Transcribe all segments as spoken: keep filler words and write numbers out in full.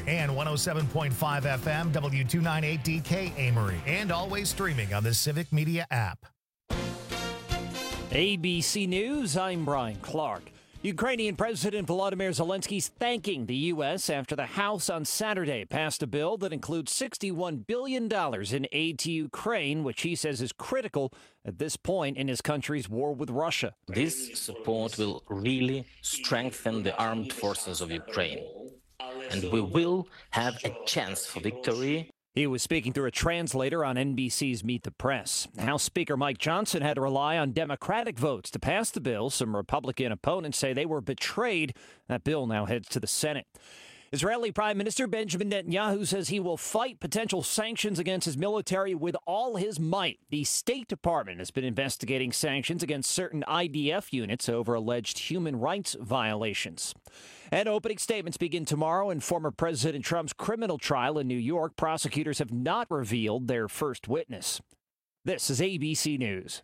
and one oh seven point five F M, W two ninety-eight D K Amory, and always streaming on the Civic Media app. A B C News, I'm Brian Clark. Ukrainian President Volodymyr Zelensky is thanking the U S after the House on Saturday passed a bill that includes sixty-one billion dollars in aid to Ukraine, which he says is critical at this point in his country's war with Russia. This support will really strengthen the armed forces of Ukraine, and we will have a chance for victory. He was speaking through a translator on N B C's Meet the Press. House Speaker Mike Johnson had to rely on Democratic votes to pass the bill. Some Republican opponents say they were betrayed. That bill now heads to the Senate. Israeli Prime Minister Benjamin Netanyahu says he will fight potential sanctions against his military with all his might. The State Department has been investigating sanctions against certain I D F units over alleged human rights violations. And opening statements begin tomorrow in former President Trump's criminal trial in New York. Prosecutors have not revealed their first witness. This is A B C News.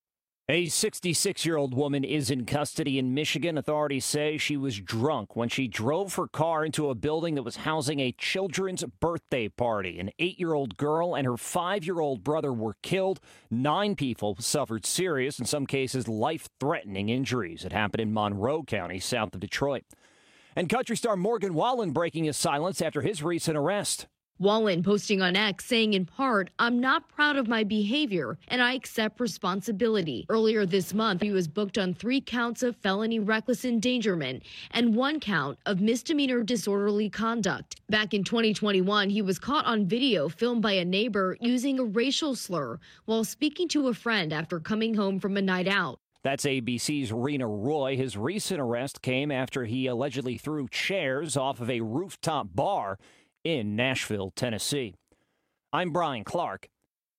A sixty-six-year-old woman is in custody in Michigan. Authorities say she was drunk when she drove her car into a building that was housing a children's birthday party. An eight-year-old girl and her five-year-old brother were killed. Nine people suffered serious, in some cases life-threatening injuries. It happened in Monroe County, south of Detroit. And country star Morgan Wallen breaking his silence after his recent arrest. Wallen posting on X saying in part, "I'm not proud of my behavior and I accept responsibility." Earlier this month, he was booked on three counts of felony reckless endangerment and one count of misdemeanor disorderly conduct. Back in twenty twenty-one, he was caught on video filmed by a neighbor using a racial slur while speaking to a friend after coming home from a night out. That's A B C's Rena Roy. His recent arrest came after he allegedly threw chairs off of a rooftop bar in Nashville, Tennessee. I'm Brian Clark,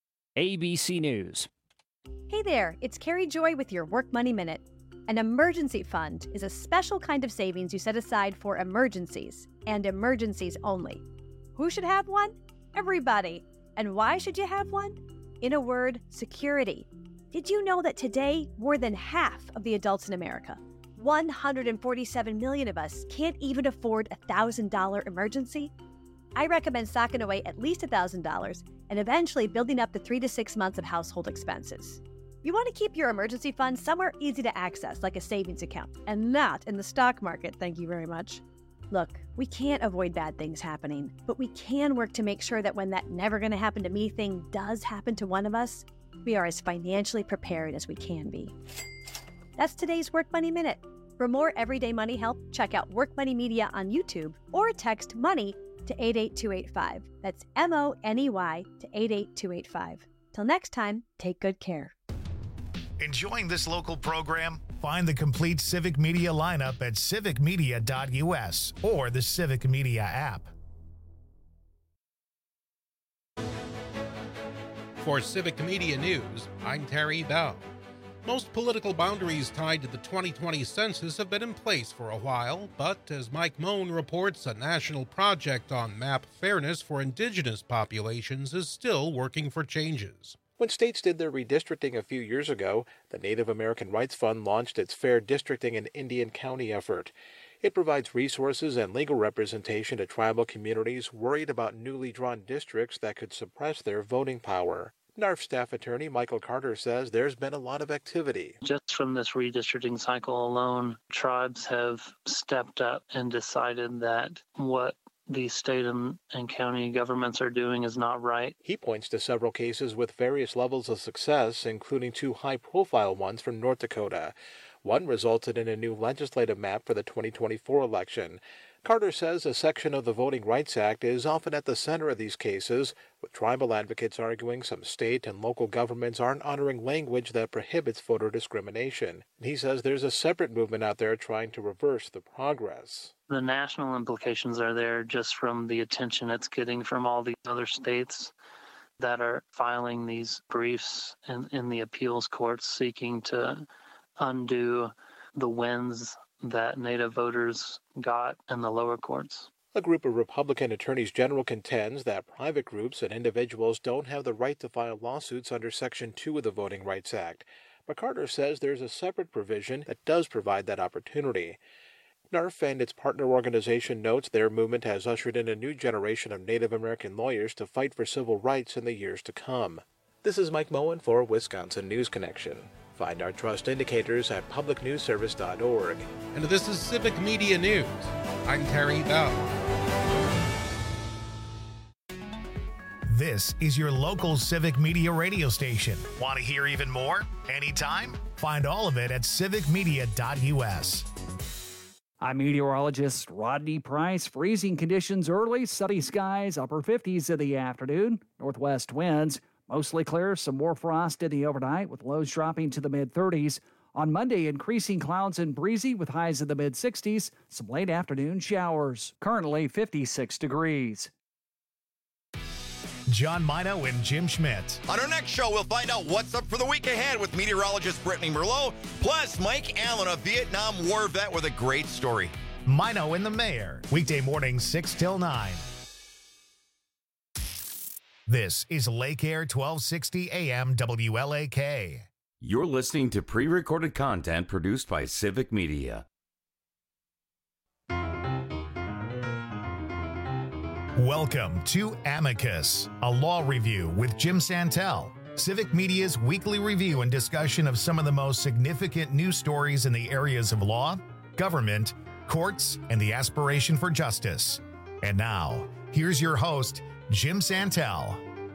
A B C News. Hey there, it's Carrie Joy with your Work Money Minute. An emergency fund is a special kind of savings you set aside for emergencies, and emergencies only. Who should have one? Everybody. And why should you have one? In a word, security. Did you know that today, more than half of the adults in America, one hundred forty-seven million of us, can't even afford a one thousand dollars emergency? I recommend socking away at least one thousand dollars and eventually building up to three to six months of household expenses. You want to keep your emergency fund somewhere easy to access, like a savings account, and not in the stock market, thank you very much. Look, we can't avoid bad things happening, but we can work to make sure that when that never going to happen to me thing does happen to one of us, we are as financially prepared as we can be. That's today's Work Money Minute. For more everyday money help, check out Work Money Media on YouTube or text MONEY to eight eight two eight five. That's M O N E Y to eight eight two eight five. Till next time, take good care. Enjoying this local program? Find the complete Civic Media lineup at civic media dot U S or the Civic Media app. For Civic Media News, I'm Terry Bell. Most political boundaries tied to the twenty twenty census have been in place for a while, but as Mike Moan reports, a national project on map fairness for indigenous populations is still working for changes. When states did their redistricting a few years ago, the Native American Rights Fund launched its Fair Districting in Indian County effort. It provides resources and legal representation to tribal communities worried about newly drawn districts that could suppress their voting power. N A R F staff attorney Michael Carter says there's been a lot of activity. Just from this redistricting cycle alone, tribes have stepped up and decided that what the state and, and county governments are doing is not right. He points to several cases with various levels of success, including two high-profile ones from North Dakota. One resulted in a new legislative map for the twenty twenty-four election. Carter says a section of the Voting Rights Act is often at the center of these cases, with tribal advocates arguing some state and local governments aren't honoring language that prohibits voter discrimination. He says there's a separate movement out there trying to reverse the progress. The national implications are there just from the attention it's getting from all the other states that are filing these briefs in, in the appeals courts seeking to undo the wins that Native voters got in the lower courts. A group of Republican attorneys general contends that private groups and individuals don't have the right to file lawsuits under Section two of the Voting Rights Act. But Carter says there's a separate provision that does provide that opportunity. N A R F and its partner organization notes their movement has ushered in a new generation of Native American lawyers to fight for civil rights in the years to come. This is Mike Moen for Wisconsin News Connection. Find our trust indicators at public news service dot org. And this is Civic Media News. I'm Terry Bell. This is your local Civic Media radio station. Want to hear even more? Anytime? Find all of it at civic media dot u s. I'm meteorologist Rodney Price. Freezing conditions early, sunny skies, upper fifties in the afternoon, northwest winds, mostly clear, some more frost in the overnight with lows dropping to the mid-thirties. On Monday, increasing clouds and breezy with highs in the mid-sixties, some late afternoon showers. Currently fifty-six degrees. John Mino and Jim Schmidt. On our next show, we'll find out what's up for the week ahead with meteorologist Brittany Merlot, plus Mike Allen, a Vietnam War vet with a great story. Mino and the Mayor, weekday mornings six till nine. This is Lake Air twelve sixty A M W L A K. You're listening to pre-recorded content produced by Civic Media. Welcome to Amicus, a law review with Jim Santel, Civic Media's weekly review and discussion of some of the most significant news stories in the areas of law, government, courts, and the aspiration for justice. And now, here's your host, Jim Santel.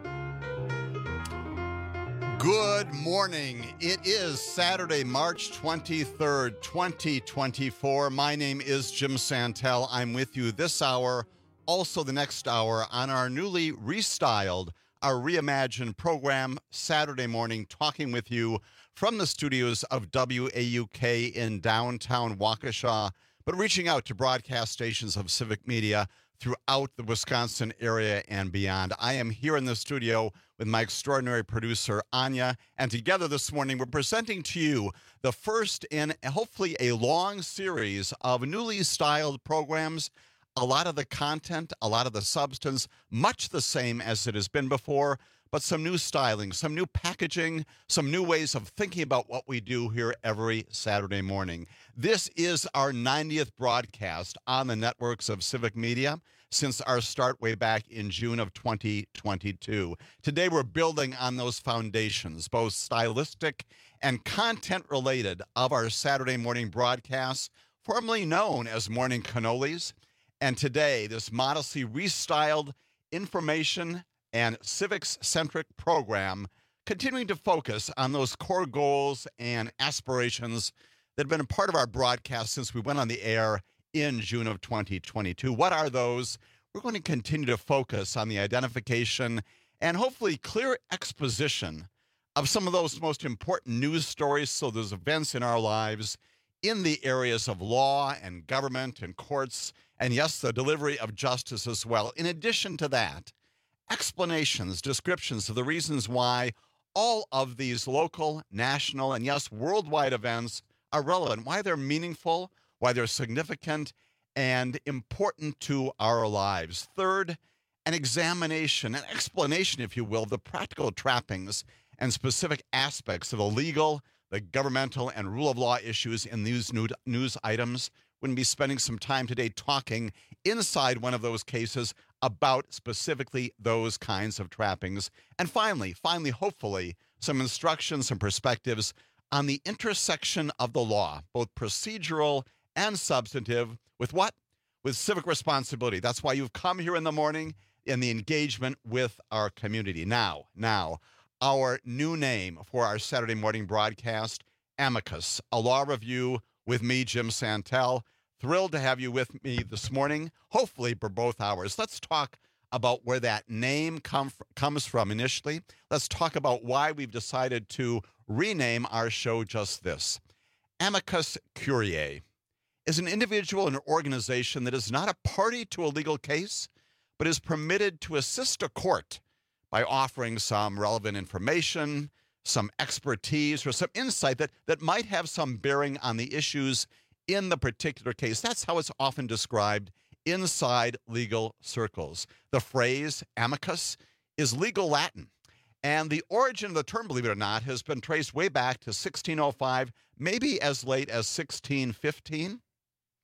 Good morning. It is Saturday, March twenty-third, twenty twenty-four. My name is Jim Santel. I'm with you this hour, also the next hour, on our newly restyled, our reimagined program, Saturday morning, talking with you from the studios of W A U K in downtown Waukesha, but reaching out to broadcast stations of Civic Media throughout the Wisconsin area and beyond. I am here in the studio with my extraordinary producer, Anya, and together this morning we're presenting to you the first in hopefully a long series of newly styled programs. A lot of the content, a lot of the substance, much the same as it has been before, but some new styling, some new packaging, some new ways of thinking about what we do here every Saturday morning. This is our ninetieth broadcast on the networks of Civic Media since our start way back in June of twenty twenty-two. Today we're building on those foundations, both stylistic and content-related, of our Saturday morning broadcasts, formerly known as Morning Cannolis. And today, this modestly restyled information and civics-centric program continuing to focus on those core goals and aspirations that have been a part of our broadcast since we went on the air in June of twenty twenty-two. What are those? We're going to continue to focus on the identification and hopefully clear exposition of some of those most important news stories, so those events in our lives in the areas of law and government and courts, and yes, the delivery of justice as well. In addition to that, explanations, descriptions of the reasons why all of these local, national, and yes, worldwide events are relevant, why they're meaningful, why they're significant and important to our lives. Third, an examination, an explanation, if you will, of the practical trappings and specific aspects of the legal, the governmental, and rule of law issues in these new news items. We're going to be spending some time today talking inside one of those cases about specifically those kinds of trappings. And finally, finally, hopefully, some instructions and perspectives on the intersection of the law, both procedural and substantive, with what? With civic responsibility. That's why you've come here in the morning, in the engagement with our community. Now, now, our new name for our Saturday morning broadcast, Amicus, a law review with me, Jim Santel. Thrilled to have you with me this morning, hopefully for both hours. Let's talk about where that name come, comes from initially. Let's talk about why we've decided to rename our show just this. Amicus Curiae is an individual and organization that is not a party to a legal case, but is permitted to assist a court by offering some relevant information, some expertise, or some insight that, that might have some bearing on the issues in the particular case. That's how it's often described inside legal circles. The phrase amicus is legal Latin, and the origin of the term, believe it or not, has been traced way back to sixteen oh five, maybe as late as sixteen fifteen.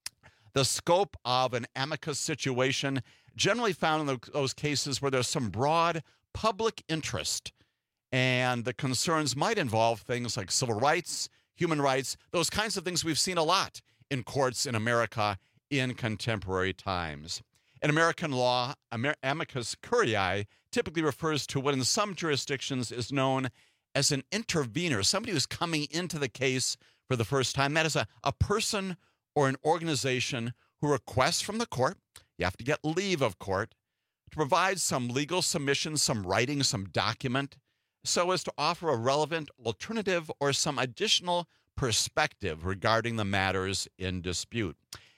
the scope of an amicus situation generally found in those cases where there's some broad public interest, and the concerns might involve things like civil rights, human rights, those kinds of things we've seen a lot in courts in America in contemporary times. In American law, amicus curiae typically refers to what in some jurisdictions is known as an intervener, somebody who's coming into the case for the first time. That is a, a person or an organization who requests from the court, you have to get leave of court, to provide some legal submission, some writing, some document, so as to offer a relevant alternative or some additional perspective regarding the matters in dispute.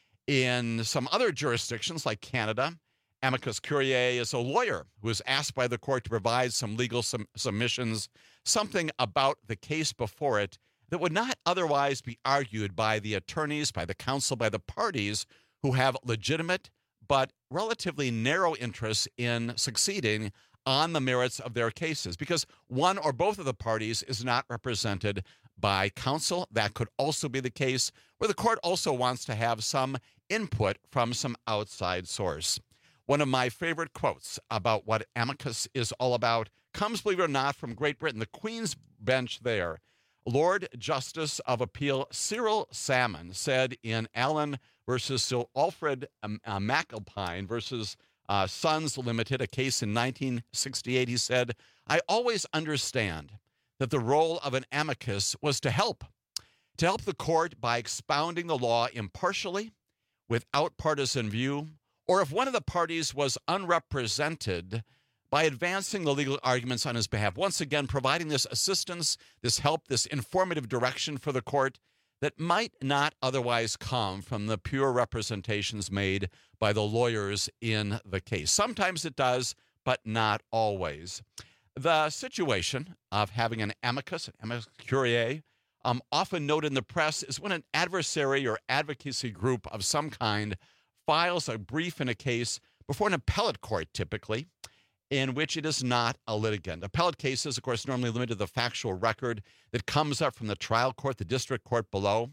In some other jurisdictions like Canada, amicus curiae is a lawyer who is asked by the court to provide some legal sum- submissions, something about the case before it that would not otherwise be argued by the attorneys, by the counsel, by the parties who have legitimate but relatively narrow interests in succeeding on the merits of their cases, because one or both of the parties is not represented by counsel. That could also be the case where the court also wants to have some input from some outside source. One of my favorite quotes about what amicus is all about comes, believe it or not, from Great Britain, the Queen's Bench there. Lord Justice of Appeal Cyril Salmon said in Allen versus Sir Alfred um, uh, McAlpine versus uh, Sons Limited, a case in nineteen sixty-eight, he said, "I always understand that the role of an amicus was to help, to help the court by expounding the law impartially, without partisan view, or if one of the parties was unrepresented, by advancing the legal arguments on his behalf." Once again, providing this assistance, this help, this informative direction for the court that might not otherwise come from the pure representations made by the lawyers in the case. Sometimes it does, but not always. The situation of having an amicus, an amicus curiae, um, often noted in the press, is when an adversary or advocacy group of some kind files a brief in a case before an appellate court, typically, in which it is not a litigant. Appellate cases, of course, normally limited to the factual record that comes up from the trial court, the district court below.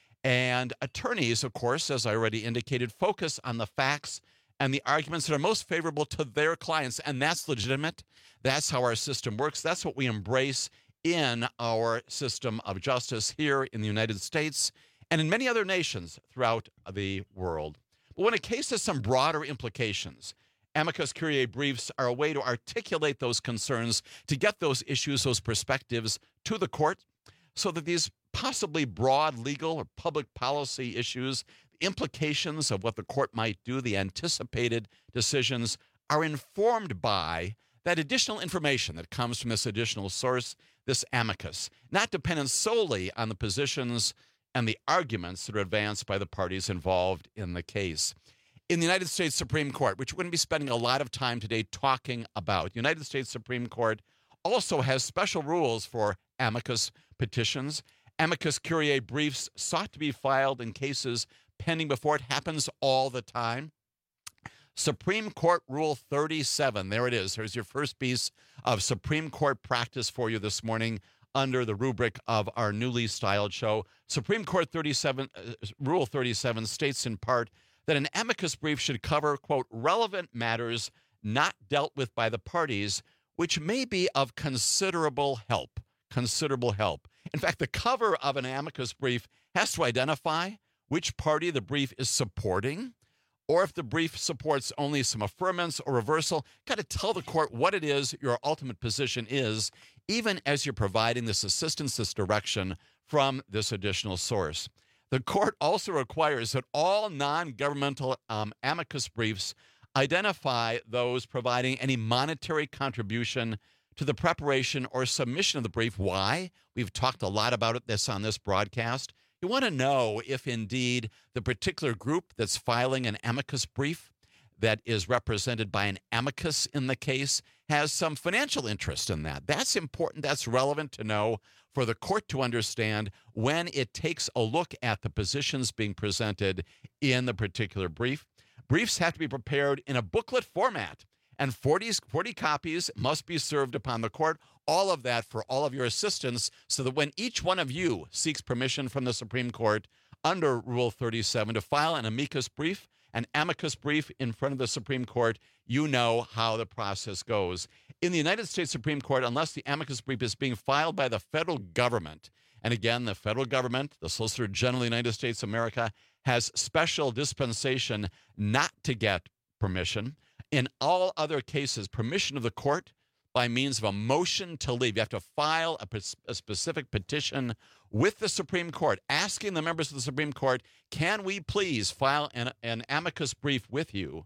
And attorneys, of course, as I already indicated, focus on the facts and the arguments that are most favorable to their clients. And that's legitimate. That's how our system works. That's what we embrace in our system of justice here in the United States and in many other nations throughout the world. But when a case has some broader implications, amicus curiae briefs are a way to articulate those concerns, to get those issues, those perspectives to the court, so that these possibly broad legal or public policy issues, the implications of what the court might do, the anticipated decisions, are informed by that additional information that comes from this additional source, this amicus, not dependent solely on the positions and the arguments that are advanced by the parties involved in the case. In the United States Supreme Court, which we're going to be spending a lot of time today talking about, the United States Supreme Court also has special rules for amicus petitions. Amicus curiae briefs sought to be filed in cases pending before it. Happens all the time. Supreme Court Rule thirty-seven, there it is. There's your first piece of Supreme Court practice for you this morning under the rubric of our newly styled show. Supreme Court thirty-seven, uh, Rule thirty-seven states in part that an amicus brief should cover, quote, relevant matters not dealt with by the parties, which may be of considerable help. Considerable help. In fact, the cover of an amicus brief has to identify which party the brief is supporting, or if the brief supports only some affirmance or reversal, got to tell the court what it is your ultimate position is, even as you're providing this assistance, this direction from this additional source. The court also requires that all non-governmental um, amicus briefs identify those providing any monetary contribution to the preparation or submission of the brief. Why? We've talked a lot about it this on this broadcast. You want to know if indeed the particular group that's filing an amicus brief that is represented by an amicus in the case has some financial interest in that. That's important. That's relevant to know for the court to understand when it takes a look at the positions being presented in the particular brief. Briefs have to be prepared in a booklet format, and forty, forty copies must be served upon the court. All of that for all of your assistance, so that when each one of you seeks permission from the Supreme Court under Rule thirty-seven to file an amicus brief, an amicus brief in front of the Supreme Court. You know how the process goes. In the United States Supreme Court, unless the amicus brief is being filed by the federal government, and again, the federal government, the Solicitor General of the United States of America, has special dispensation not to get permission. In all other cases, permission of the court by means of a motion to leave. You have to file a, a specific petition with the Supreme Court, asking the members of the Supreme Court, can we please file an, an amicus brief with you?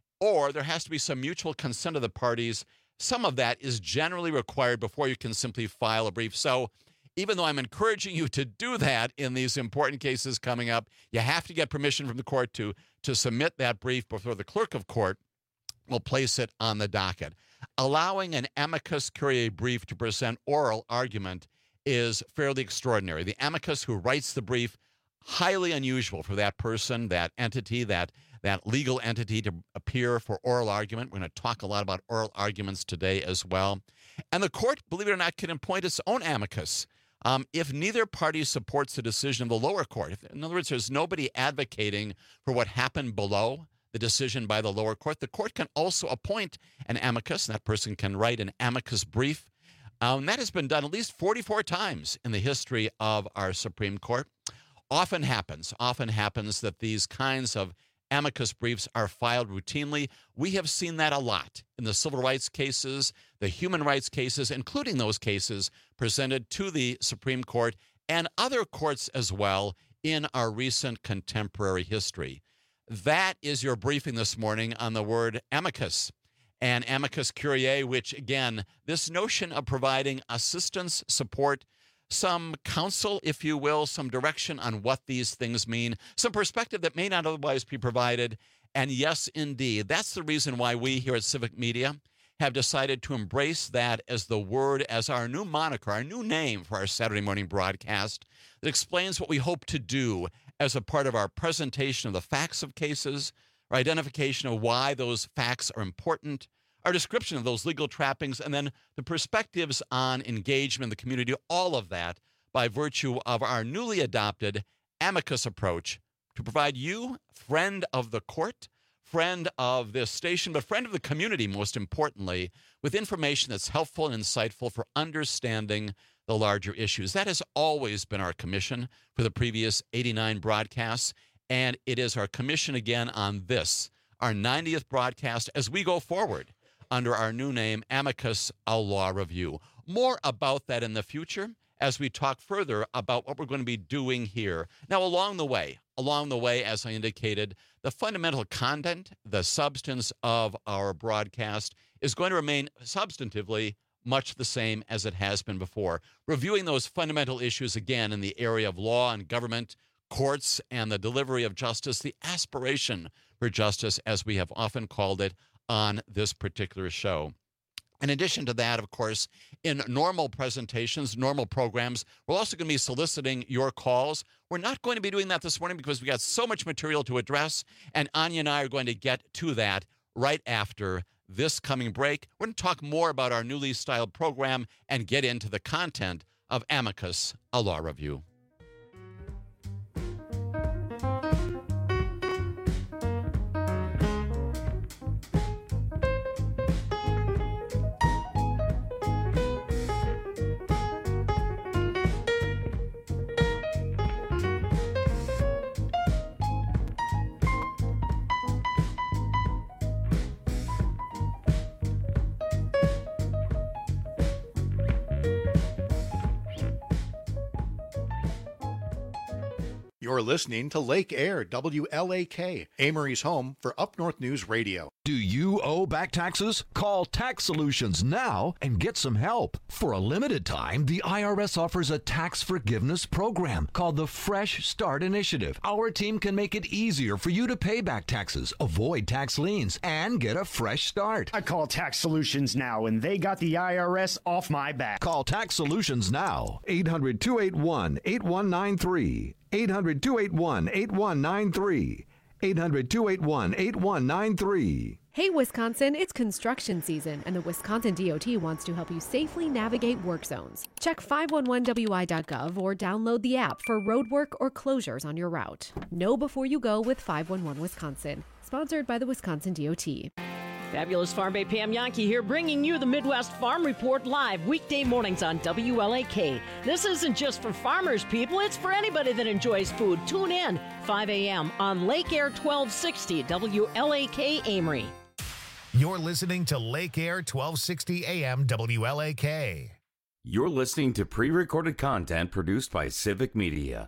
Or there has to be some mutual consent of the parties. Some of that is generally required before you can simply file a brief. So even though I'm encouraging you to do that in these important cases coming up, you have to get permission from the court to, to submit that brief before the clerk of court will place it on the docket. Allowing an amicus curiae brief to present oral argument is fairly extraordinary. The amicus who writes the brief, highly unusual for that person, that entity, that, that legal entity to appear for oral argument. We're going to talk a lot about oral arguments today as well. And the court, believe it or not, can appoint its own amicus um, if neither party supports the decision of the lower court. If, in other words, there's nobody advocating for what happened below the decision by the lower court. The court can also appoint an amicus, and that person can write an amicus brief. Um, that has been done at least forty-four times in the history of our Supreme Court. Often happens, often happens that these kinds of amicus briefs are filed routinely. We have seen that a lot in the civil rights cases, the human rights cases, including those cases presented to the Supreme Court and other courts as well in our recent contemporary history. That is your briefing this morning on the word amicus and amicus curiae, which, again, this notion of providing assistance, support, some counsel, if you will, some direction on what these things mean, some perspective that may not otherwise be provided. And yes, indeed, that's the reason why we here at Civic Media have decided to embrace that as the word, as our new moniker, our new name for our Saturday morning broadcast that explains what we hope to do as a part of our presentation of the facts of cases, our identification of why those facts are important, our description of those legal trappings, and then the perspectives on engagement in the community, all of that by virtue of our newly adopted amicus approach to provide you, friend of the court, friend of this station, but friend of the community, most importantly, with information that's helpful and insightful for understanding the larger issues. That has always been our commission for the previous eighty-nine broadcasts, and it is our commission again on this, our ninetieth broadcast, as we go forward under our new name, Amicus, a Law Review. More about that in the future as we talk further about what we're going to be doing here. Now, along the way, along the way, as I indicated, the fundamental content, the substance of our broadcast is going to remain substantively much the same as it has been before. Reviewing those fundamental issues again in the area of law and government, courts, and the delivery of justice, the aspiration for justice, as we have often called it on this particular show. In addition to that, of course, in normal presentations, normal programs, we're also going to be soliciting your calls. We're not going to be doing that this morning because we got so much material to address, and Anya and I are going to get to that right after this coming break. We're going to talk more about our newly styled program and get into the content of Amicus, a Law Review. You're listening to Lake Air, W L A K, Amory's home for Up North News Radio. Do you owe back taxes? Call Tax Solutions now and get some help. For a limited time, the I R S offers a tax forgiveness program called the Fresh Start Initiative. Our team can make it easier for you to pay back taxes, avoid tax liens, and get a fresh start. I call Tax Solutions now, and they got the I R S off my back. Call Tax Solutions now. eight hundred, two eight one, eight one nine three. eight hundred, two eight one, eight one nine three. eight hundred, two eight one, eight one nine three. Hey, Wisconsin, it's construction season, and the Wisconsin D O T wants to help you safely navigate work zones. Check five one one W I dot gov or download the app for road work or closures on your route. Know before you go with five one one Wisconsin, sponsored by the Wisconsin D O T. Fabulous Farm Bay Pam Yankee here, bringing you the Midwest Farm Report live weekday mornings on W L A K. This isn't just for farmers, people. It's for anybody that enjoys food. Tune in five a.m. on Lake Air twelve sixty W L A K Amory. You're listening to Lake Air twelve sixty A M W L A K. You're listening to pre-recorded content produced by Civic Media.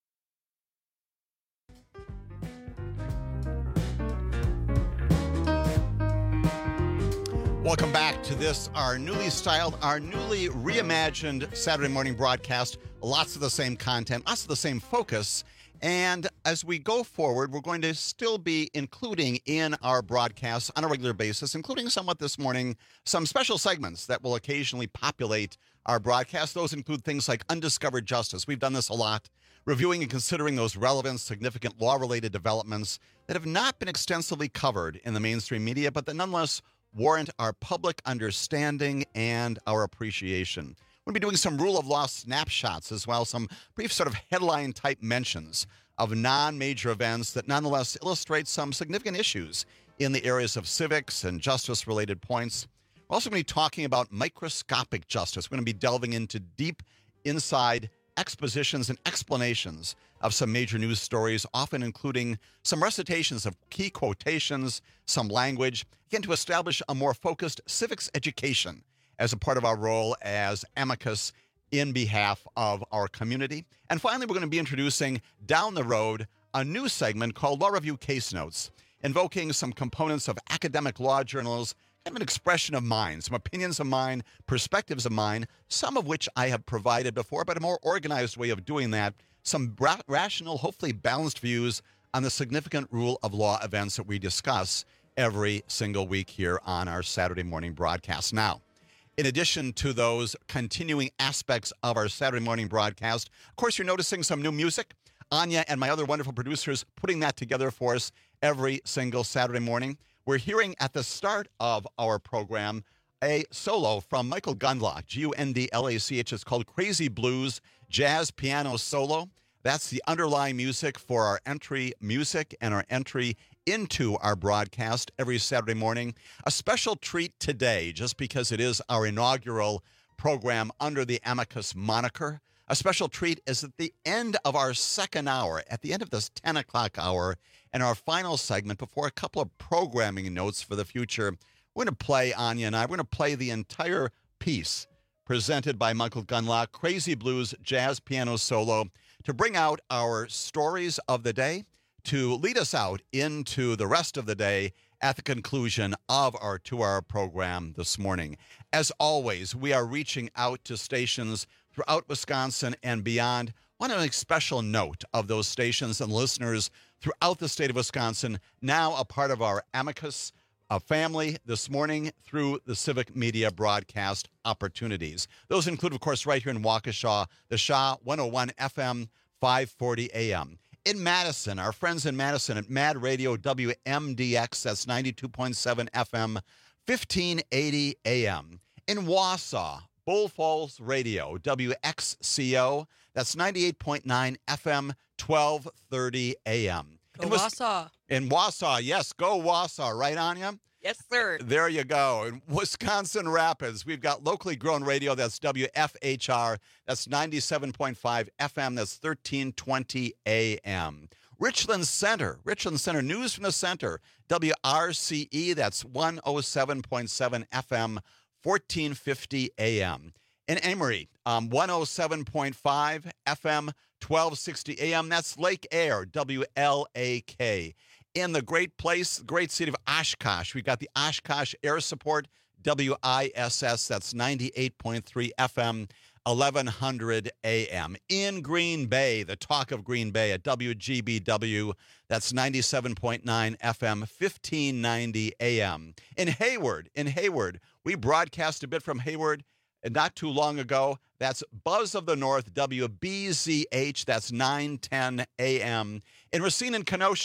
Welcome back to this, our newly styled, our newly reimagined Saturday morning broadcast. Lots of the same content, lots of the same focus. And as we go forward, we're going to still be including in our broadcasts on a regular basis, including somewhat this morning, some special segments that will occasionally populate our broadcast. Those include things like Undiscovered Justice. We've done this a lot, reviewing and considering those relevant, significant law-related developments that have not been extensively covered in the mainstream media, but that nonetheless warrant our public understanding and our appreciation. We'll be doing some rule of law snapshots as well, some brief sort of headline-type mentions of non-major events that nonetheless illustrate some significant issues in the areas of civics and justice-related points. We're also going to be talking about microscopic justice. We're going to be delving into deep inside expositions and explanations of some major news stories, often including some recitations of key quotations, some language, again, to establish a more focused civics education as a part of our role as amicus in behalf of our community. And finally, we're going to be introducing down the road a new segment called Law Review Case Notes, invoking some components of academic law journals, kind of an expression of mine, some opinions of mine, perspectives of mine, some of which I have provided before, but a more organized way of doing that, some ra- rational, hopefully balanced views on the significant rule of law events that we discuss every single week here on our Saturday morning broadcast. Now, in addition to those continuing aspects of our Saturday morning broadcast, of course, you're noticing some new music. Anya and my other wonderful producers putting that together for us every single Saturday morning. We're hearing at the start of our program a solo from Michael Gundlach, G U N D L A C H. It's called Crazy Blues Jazz Piano Solo. That's the underlying music for our entry music and our entry into our broadcast every Saturday morning. A special treat today, just because it is our inaugural program under the Amicus moniker. A special treat is at the end of our second hour, at the end of this ten o'clock hour, and our final segment before a couple of programming notes for the future. We're going to play, Anya and I, we're going to play the entire piece presented by Michael Gundlach, Crazy Blues Jazz Piano Solo, to bring out our stories of the day, to lead us out into the rest of the day at the conclusion of our two-hour program this morning. As always, we are reaching out to stations throughout Wisconsin and beyond. I want to make special note of those stations and listeners throughout the state of Wisconsin, now a part of our Amicus uh, family this morning through the Civic Media broadcast opportunities. Those include, of course, right here in Waukesha, the Shaw one oh one F M, five forty A M. In Madison, our friends in Madison at Mad Radio W M D X, that's ninety-two point seven F M, fifteen eighty A M. In Wausau, Bull Falls Radio, W X C O, that's ninety-eight point nine F M, twelve thirty A M. Go in Wausau. In Wausau, yes, go Wausau, right, Anya? Yes, sir. There you go. In Wisconsin Rapids, we've got locally grown radio. That's W F H R. That's ninety-seven point five F M. That's thirteen twenty A M. Richland Center. Richland Center. News from the Center. W R C E. That's one oh seven point seven F M. fourteen fifty A M. In Amory, um, one oh seven point five F M. twelve sixty A M. That's Lake Air. W L A K. In the great place, great city of Oshkosh, we've got the Oshkosh Air Support, W I S S, that's ninety-eight point three F M, eleven hundred A M. In Green Bay, the talk of Green Bay at W G B W, that's ninety-seven point nine F M, fifteen ninety A M. In Hayward, in Hayward, we broadcast a bit from Hayward not too long ago. That's Buzz of the North, W B Z H, that's nine ten A M. In Racine and Kenosha,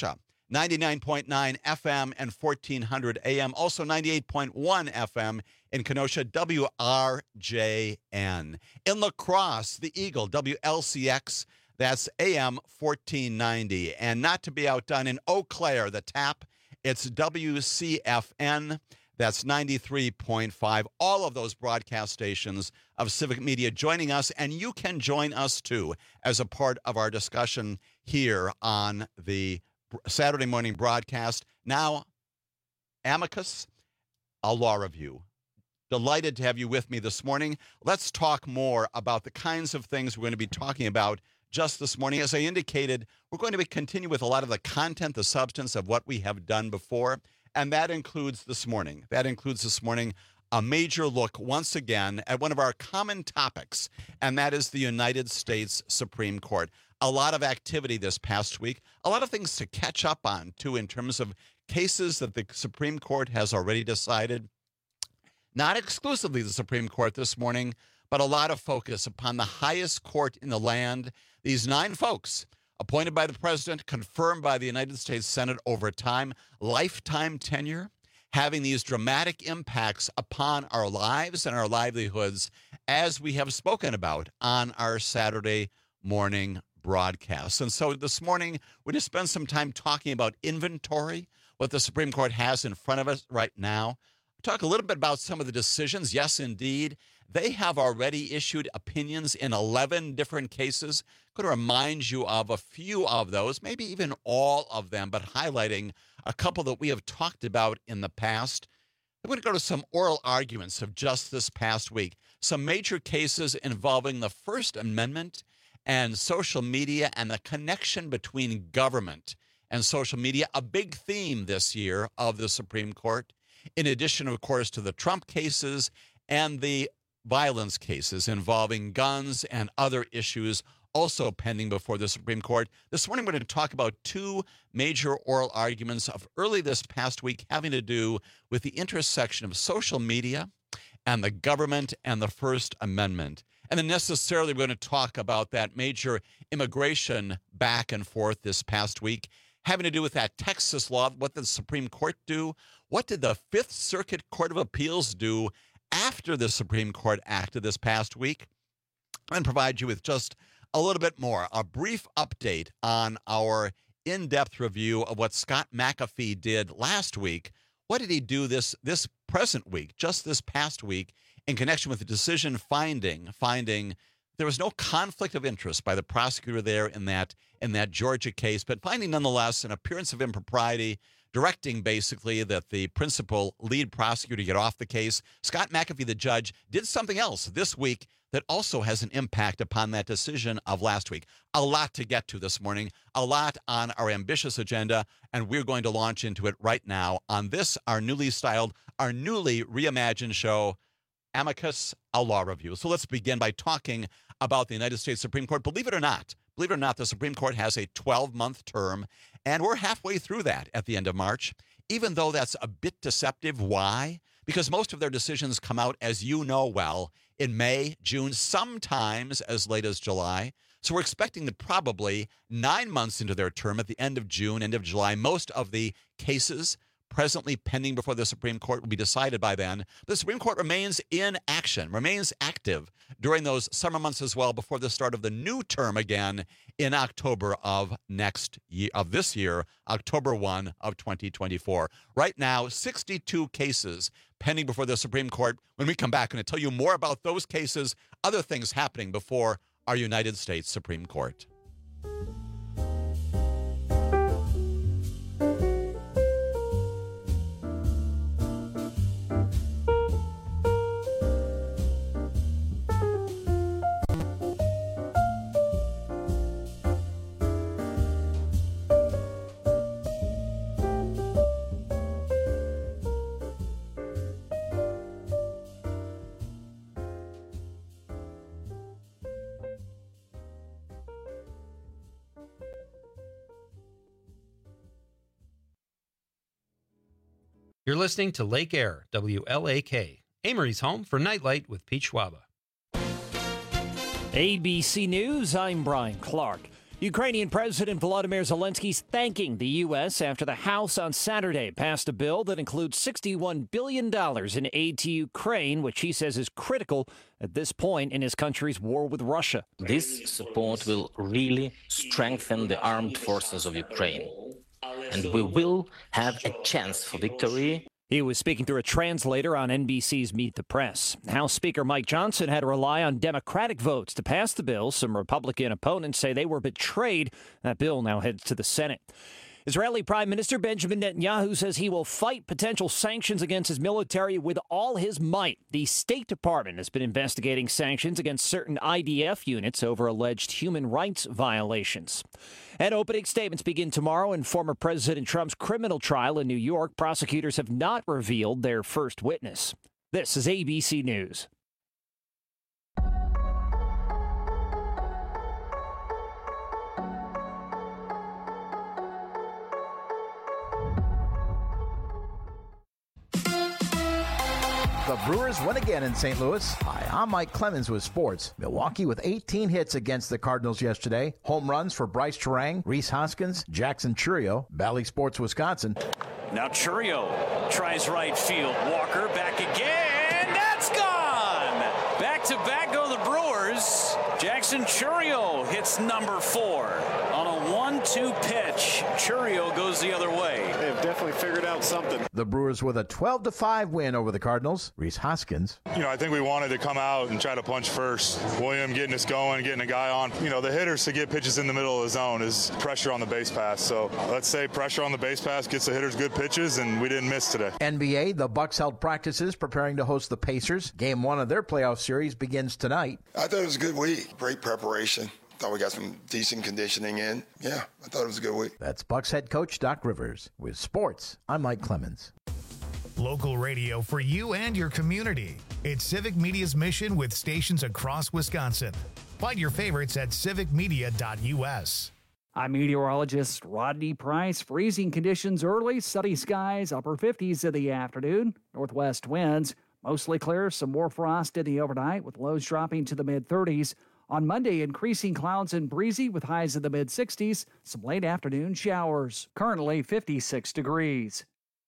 ninety-nine point nine F M and fourteen hundred A M, also ninety-eight point one F M in Kenosha, W R J N. In La Crosse, the Eagle, W L C X, that's A M fourteen ninety. And not to be outdone, in Eau Claire, the Tap, it's W C F N, that's ninety-three point five. All of those broadcast stations of Civic Media joining us, and you can join us too as a part of our discussion here on the Saturday morning broadcast. Now, Amicus, a law review. Delighted to have you with me this morning. Let's talk more about the kinds of things we're going to be talking about just this morning. As I indicated, we're going to be continue with a lot of the content, the substance of what we have done before, and that includes this morning. That includes this morning a major look once again at one of our common topics, and that is the United States Supreme Court. A lot of activity this past week, a lot of things to catch up on, too, in terms of cases that the Supreme Court has already decided. Not exclusively the Supreme Court this morning, but a lot of focus upon the highest court in the land. These nine folks, appointed by the president, confirmed by the United States Senate over time, lifetime tenure, having these dramatic impacts upon our lives and our livelihoods, as we have spoken about on our Saturday morning broadcast. And so this morning, we're going to spend some time talking about inventory, what the Supreme Court has in front of us right now. Talk a little bit about some of the decisions. Yes, indeed, they have already issued opinions in eleven different cases. I'm going to remind you of a few of those, maybe even all of them, but highlighting a couple that we have talked about in the past. I'm going to go to some oral arguments of just this past week. Some major cases involving the First Amendment and social media and the connection between government and social media, a big theme this year of the Supreme Court. In addition, of course, to the Trump cases and the violence cases involving guns and other issues also pending before the Supreme Court. This morning, we're going to talk about two major oral arguments of early this past week having to do with the intersection of social media and the government and the First Amendment. And then necessarily, we're going to talk about that major immigration back and forth this past week, having to do with that Texas law. What did the Supreme Court do? What did the Fifth Circuit Court of Appeals do after the Supreme Court acted this past week? And provide you with just a little bit more, a brief update on our in-depth review of what Scott McAfee did last week. What did he do this, this present week, just this past week, in connection with the decision finding, finding there was no conflict of interest by the prosecutor there in that, in that Georgia case, but finding nonetheless an appearance of impropriety, directing basically that the principal lead prosecutor get off the case. Scott McAfee, the judge, did something else this week that also has an impact upon that decision of last week. A lot to get to this morning, a lot on our ambitious agenda, and we're going to launch into it right now on this, our newly styled, our newly reimagined show, Amicus, a law review. So let's begin by talking about the United States Supreme Court. Believe it or not, believe it or not, the Supreme Court has a twelve-month term, and we're halfway through that at the end of March, even though that's a bit deceptive. Why? Because most of their decisions come out, as you know well, in May, June, sometimes as late as July. So we're expecting that probably nine months into their term, at the end of June, end of July, most of the cases presently pending before the Supreme Court will be decided by then. The Supreme Court remains in action, remains active during those summer months as well before the start of the new term again in October of next year, of this year, October first of twenty twenty-four. Right now, sixty-two cases pending before the Supreme Court. When we come back, I'm going to tell you more about those cases, other things happening before our United States Supreme Court. You're listening to Lake Air, W L A K, Amory's home for Nightlight with Pete Schwaba. A B C News, I'm Brian Clark. Ukrainian President Volodymyr Zelensky is thanking the U S after the House on Saturday passed a bill that includes sixty-one billion dollars in aid to Ukraine, which he says is critical at this point in his country's war with Russia. This support will really strengthen the armed forces of Ukraine, and we will have a chance for victory. He was speaking through a translator on N B C's Meet the Press. House Speaker Mike Johnson had to rely on Democratic votes to pass the bill. Some Republican opponents say they were betrayed. That bill now heads to the Senate. Israeli Prime Minister Benjamin Netanyahu says he will fight potential sanctions against his military with all his might. The State Department has been investigating sanctions against certain I D F units over alleged human rights violations. And opening statements begin tomorrow in former President Trump's criminal trial in New York. Prosecutors have not revealed their first witness. This is A B C News. The Brewers win again in Saint Louis. Hi, I'm Mike Clemens with sports. Milwaukee with eighteen hits against the Cardinals yesterday. Home runs for Bryce Terang, Rhys Hoskins, Jackson Chourio. Bally Sports, Wisconsin. Now Chourio tries right field. Walker back again. That's gone. Back to back go the Brewers. Jackson Chourio hits number four on a one two pitch. Chourio goes the other way. They have definitely figured out something. The Brewers with a twelve to five win over the Cardinals. Rhys Hoskins. You know, I think we wanted to come out and try to punch first. William getting us going, getting a guy on. You know, the hitters to get pitches in the middle of the zone is pressure on the base pass. So let's say pressure on the base pass gets the hitters good pitches, and we didn't miss today. N B A, the Bucks held practices preparing to host the Pacers. Game one of their playoff series begins tonight. I thought it was a good week. Great preparation. Thought we got some decent conditioning in. Yeah, I thought it was a good week. That's Bucks head coach Doc Rivers. With sports, I'm Mike Clemens. Local radio for you and your community. It's Civic Media's mission with stations across Wisconsin. Find your favorites at civic media dot U S. I'm meteorologist Rodney Price. Freezing conditions early, sunny skies, upper fifties in the afternoon. Northwest winds, mostly clear, some more frost in the overnight with lows dropping to the mid-thirties. On Monday, increasing clouds and breezy with highs in the mid-sixties. Some late afternoon showers. Currently fifty-six degrees.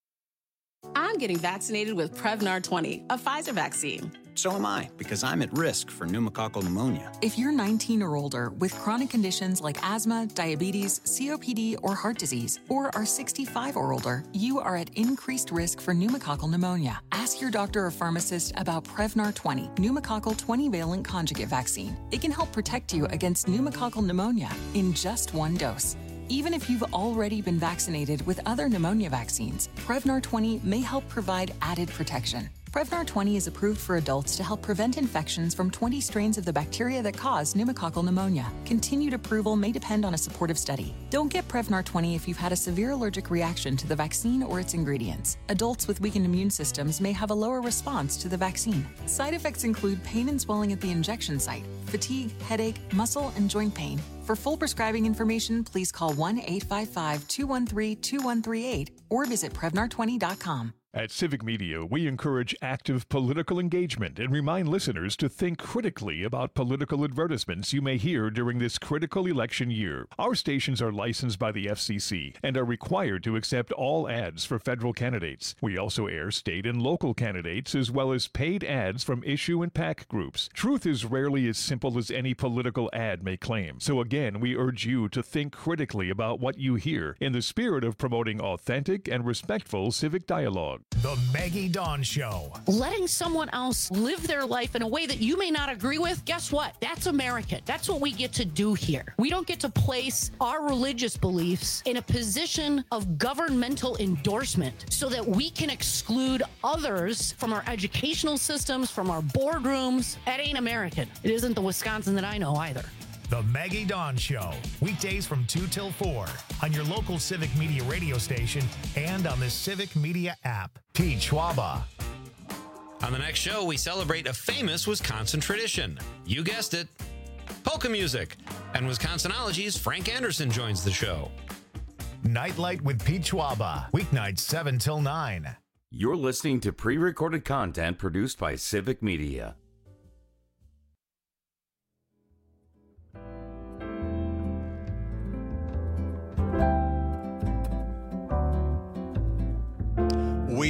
I'm getting vaccinated with Prevnar twenty, a Pfizer vaccine. So am I, because I'm at risk for pneumococcal pneumonia. If you're nineteen or older with chronic conditions like asthma, diabetes, C O P D, or heart disease, or are sixty-five or older, you are at increased risk for pneumococcal pneumonia. Ask your doctor or pharmacist about Prevnar twenty, pneumococcal twenty-valent conjugate vaccine. It can help protect you against pneumococcal pneumonia in just one dose. Even if you've already been vaccinated with other pneumonia vaccines, Prevnar twenty may help provide added protection. Prevnar twenty is approved for adults to help prevent infections from twenty strains of the bacteria that cause pneumococcal pneumonia. Continued approval may depend on a supportive study. Don't get Prevnar twenty if you've had a severe allergic reaction to the vaccine or its ingredients. Adults with weakened immune systems may have a lower response to the vaccine. Side effects include pain and swelling at the injection site, fatigue, headache, muscle, and joint pain. For full prescribing information, please call one eight five five, two one three, two one three eight or visit Prevnar twenty dot com. At Civic Media, we encourage active political engagement and remind listeners to think critically about political advertisements you may hear during this critical election year. Our stations are licensed by the F C C and are required to accept all ads for federal candidates. We also air state and local candidates as well as paid ads from issue and PAC groups. Truth is rarely as simple as any political ad may claim. So again, we urge you to think critically about what you hear in the spirit of promoting authentic and respectful civic dialogue. The Maggie Dawn Show. Letting someone else live their life in a way that you may not agree with, guess what? That's American. That's what we get to do here. We don't get to place our religious beliefs in a position of governmental endorsement so that we can exclude others from our educational systems, from our boardrooms. That ain't American. It isn't the Wisconsin that I know either. The Maggie Dawn Show, weekdays from two till four on your local Civic Media radio station and on the Civic Media app. Pete Schwaba. On the next show, we celebrate a famous Wisconsin tradition. You guessed it, polka music. And Wisconsinology's Frank Anderson joins the show. Nightlight with Pete Schwaba, weeknights seven till nine. You're listening to pre-recorded content produced by Civic Media.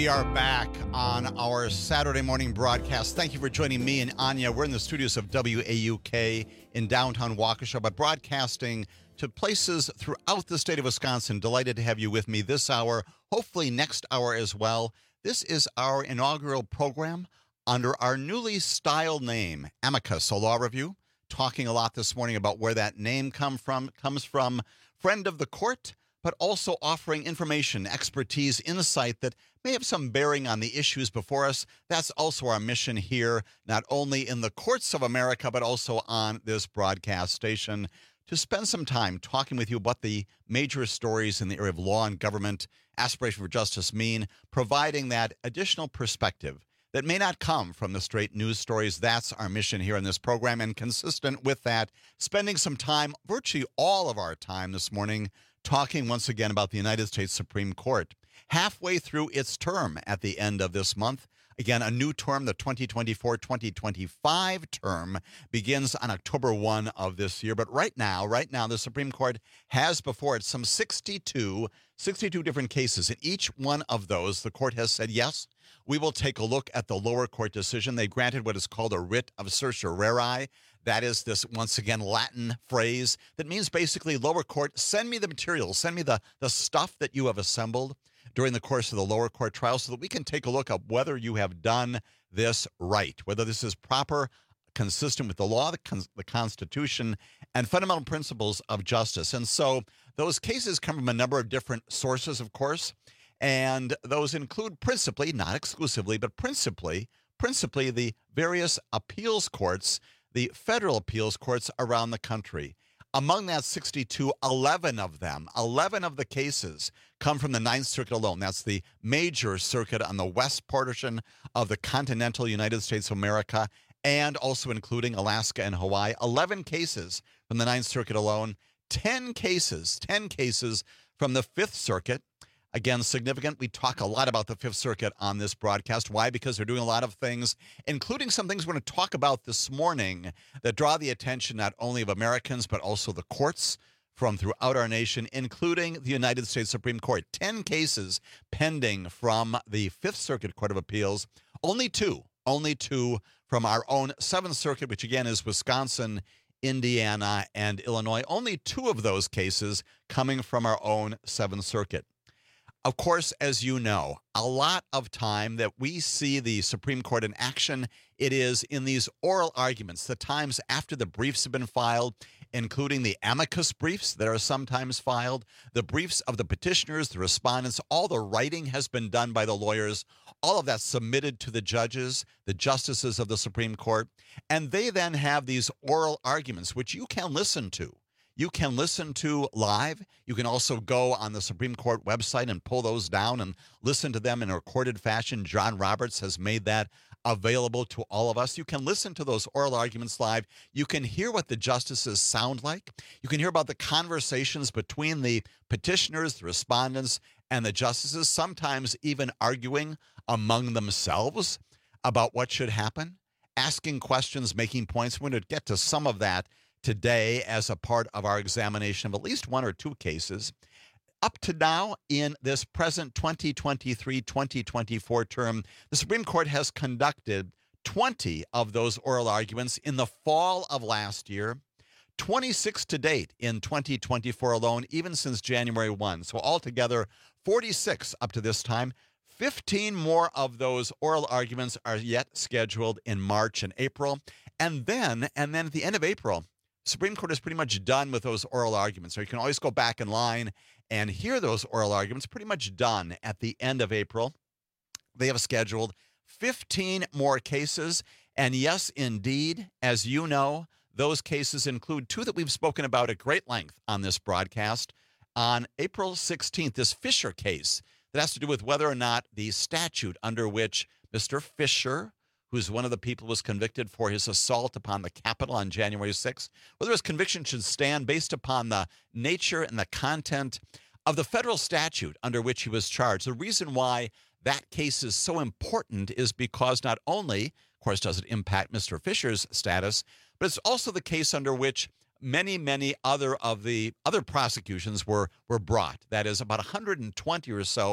We are back on our Saturday morning broadcast. Thank you for joining me and Anya. We're in the studios of W A U K in downtown Waukesha, but broadcasting to places throughout the state of Wisconsin. Delighted to have you with me this hour, hopefully next hour as well. This is our inaugural program under our newly styled name, Amicus, a law review. Talking a lot this morning about where that name come from, comes from. Friend of the court, but also offering information, expertise, insight that may have some bearing on the issues before us. That's also our mission here, not only in the courts of America, but also on this broadcast station, to spend some time talking with you about the major stories in the area of law and government, aspiration for justice mean, providing that additional perspective that may not come from the straight news stories. That's our mission here in this program, and consistent with that, spending some time, virtually all of our time this morning, talking once again about the United States Supreme Court. Halfway through its term at the end of this month. Again, a new term, the twenty twenty-four twenty twenty-five term, begins on October first of this year. But right now, right now, the Supreme Court has before it some sixty-two, sixty-two different cases. In each one of those, the court has said, yes, we will take a look at the lower court decision. They granted what is called a writ of certiorari. That is this, once again, Latin phrase that means basically, lower court, send me the materials, send me the, the stuff that you have assembled during the course of the lower court trial so that we can take a look at whether you have done this right, whether this is proper, consistent with the law, the, con- the Constitution, and fundamental principles of justice. And so those cases come from a number of different sources, of course, and those include principally, not exclusively, but principally, principally the various appeals courts, the federal appeals courts around the country. Among that sixty-two, eleven of them, eleven of the cases come from the Ninth Circuit alone. That's the major circuit on the west portion of the continental United States of America, and also including Alaska and Hawaii. eleven cases from the Ninth Circuit alone, ten cases, ten cases from the Fifth Circuit. Again, significant. We talk a lot about the Fifth Circuit on this broadcast. Why? Because they're doing a lot of things, including some things we're going to talk about this morning that draw the attention not only of Americans, but also the courts from throughout our nation, including the United States Supreme Court. Ten cases pending from the Fifth Circuit Court of Appeals. Only two, only two from our own Seventh Circuit, which again is Wisconsin, Indiana, and Illinois. Only two of those cases coming from our own Seventh Circuit. Of course, as you know, a lot of time that we see the Supreme Court in action, it is in these oral arguments, the times after the briefs have been filed, including the amicus briefs that are sometimes filed, the briefs of the petitioners, the respondents, all the writing has been done by the lawyers, all of that submitted to the judges, the justices of the Supreme Court, and they then have these oral arguments, which you can listen to. You can listen to live. You can also go on the Supreme Court website and pull those down and listen to them in a recorded fashion. John Roberts has made that available to all of us. You can listen to those oral arguments live. You can hear what the justices sound like. You can hear about the conversations between the petitioners, the respondents, and the justices, sometimes even arguing among themselves about what should happen, asking questions, making points. We're going to get to some of that today as a part of our examination of at least one or two cases. Up to now, in this present twenty twenty-three twenty twenty-four term, the Supreme Court has conducted twenty of those oral arguments in the fall of last year, twenty-six to date in twenty twenty-four alone, even since January first. So altogether, forty-six up to this time. fifteen more of those oral arguments are yet scheduled in March and April. And then, and then at the end of April, Supreme Court is pretty much done with those oral arguments. So you can always go back in line and hear those oral arguments, pretty much done at the end of April. They have scheduled fifteen more cases. And yes, indeed, as you know, those cases include two that we've spoken about at great length on this broadcast. On April sixteenth, this Fisher case that has to do with whether or not the statute under which Mister Fisher, who's one of the people who was convicted for his assault upon the Capitol on January sixth, whether his conviction should stand based upon the nature and the content of the federal statute under which he was charged. The reason why that case is so important is because not only, of course, does it impact Mister Fisher's status, but it's also the case under which many, many other of the other prosecutions were, were brought. That is, about one hundred twenty or so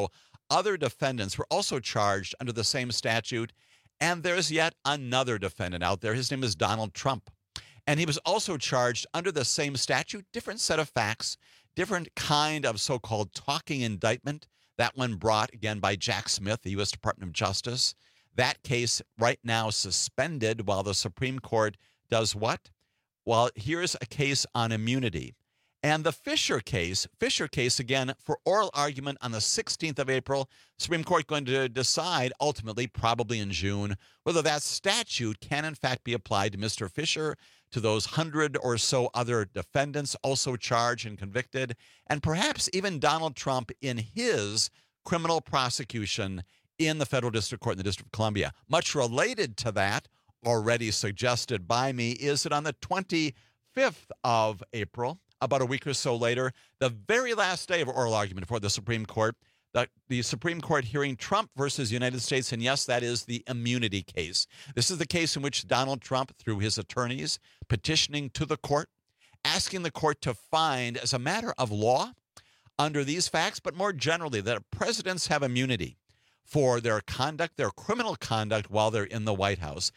other defendants were also charged under the same statute. And there's yet another defendant out there. His name is Donald Trump. And he was also charged under the same statute, different set of facts, different kind of so-called talking indictment. That one brought, again, by Jack Smith, the U S Department of Justice. That case right now suspended while the Supreme Court does what? Well, here's a case on immunity. And the Fisher case, Fisher case, again, for oral argument on the sixteenth of April, Supreme Court going to decide ultimately, probably in June, whether that statute can in fact be applied to Mister Fisher, to those hundred or so other defendants also charged and convicted, and perhaps even Donald Trump in his criminal prosecution in the Federal District Court in the District of Columbia. Much related to that, already suggested by me, is that on the twenty-fifth of April, about a week or so later, the very last day of oral argument before the Supreme Court, the, the Supreme Court hearing Trump versus United States, and yes, that is the immunity case. This is the case in which Donald Trump, through his attorneys, petitioning to the court, asking the court to find, as a matter of law, under these facts, but more generally, that presidents have immunity for their conduct, their criminal conduct while they're in the White House.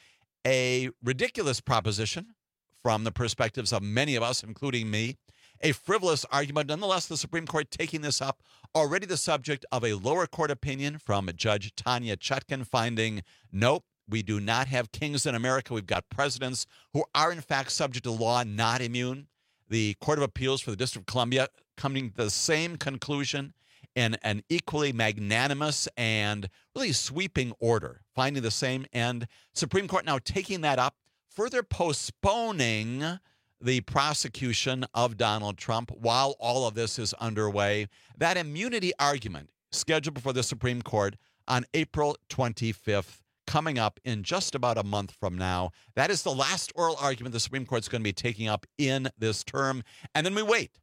A ridiculous proposition from the perspectives of many of us, including me. A frivolous argument. Nonetheless, the Supreme Court taking this up, already the subject of a lower court opinion from Judge Tanya Chutkan, finding, nope, we do not have kings in America. We've got presidents who are, in fact, subject to law, not immune. The Court of Appeals for the District of Columbia coming to the same conclusion in an equally magnanimous and really sweeping order, finding the same end. Supreme Court now taking that up, further postponing the prosecution of Donald Trump while all of this is underway. That immunity argument scheduled before the Supreme Court on April twenty-fifth, coming up in just about a month from now. That is the last oral argument the Supreme Court's going to be taking up in this term. And then we wait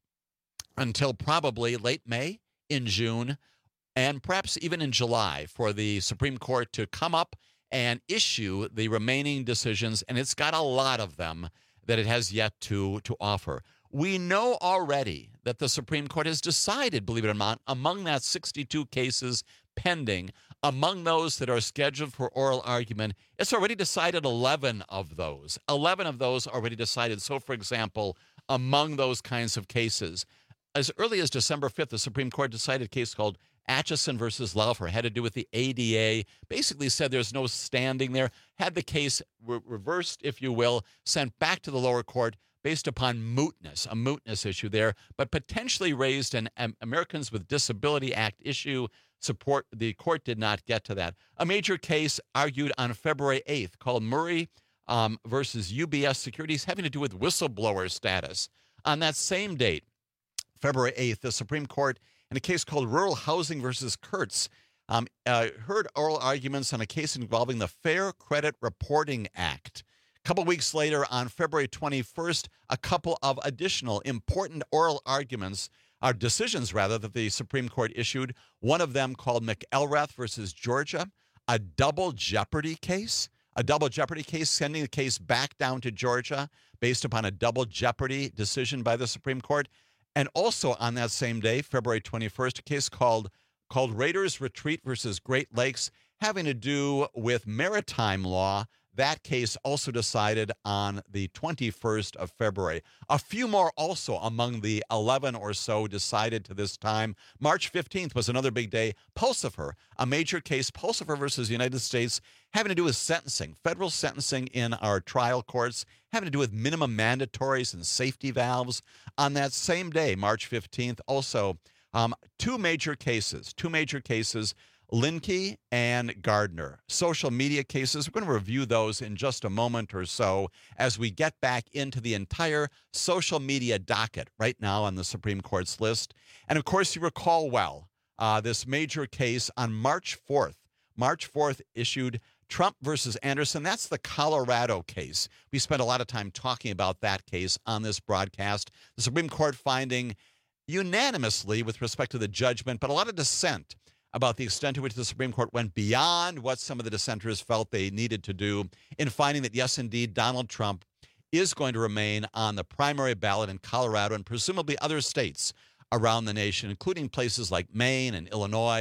until probably late May, in June, and perhaps even in July for the Supreme Court to come up and issue the remaining decisions, and it's got a lot of them that it has yet to, to offer. We know already that the Supreme Court has decided, believe it or not, among that sixty-two cases pending, among those that are scheduled for oral argument, it's already decided eleven of those. eleven of those already decided. So, for example, among those kinds of cases, as early as December fifth, the Supreme Court decided a case called Atchison versus Laufer, had to do with the A D A, basically said there's no standing there, had the case re- reversed, if you will, sent back to the lower court based upon mootness, a mootness issue there, but potentially raised an um, Americans with Disability Act issue. Support, the court did not get to that. A major case argued on February eighth called Murray um, versus U B S Securities, having to do with whistleblower status. On that same date, February eighth, the Supreme Court, in a case called Rural Housing versus Kurtz, um, uh, heard oral arguments on a case involving the Fair Credit Reporting Act. A couple weeks later, on February twenty-first, a couple of additional important oral arguments, or decisions rather, that the Supreme Court issued. One of them called McElrath versus Georgia, a double jeopardy case, a double jeopardy case, sending the case back down to Georgia based upon a double jeopardy decision by the Supreme Court. And also on that same day, February twenty-first, a case called called Raiders Retreat versus Great Lakes, having to do with maritime law. That case also decided on the twenty-first of February. A few more also among the eleven or so decided to this time. March fifteenth was another big day. Pulsifer, a major case, Pulsifer versus United States, having to do with sentencing, federal sentencing in our trial courts, having to do with minimum mandatories and safety valves. On that same day, March fifteenth, also um, two major cases, two major cases, Linke and Gardner, social media cases. We're going to review those in just a moment or so as we get back into the entire social media docket right now on the Supreme Court's list. And of course, you recall well uh, this major case on March fourth. March fourth issued Trump versus Anderson. That's the Colorado case. We spent a lot of time talking about that case on this broadcast. The Supreme Court finding unanimously with respect to the judgment, but a lot of dissent about the extent to which the Supreme Court went beyond what some of the dissenters felt they needed to do in finding that, yes, indeed, Donald Trump is going to remain on the primary ballot in Colorado and presumably other states around the nation, including places like Maine and Illinois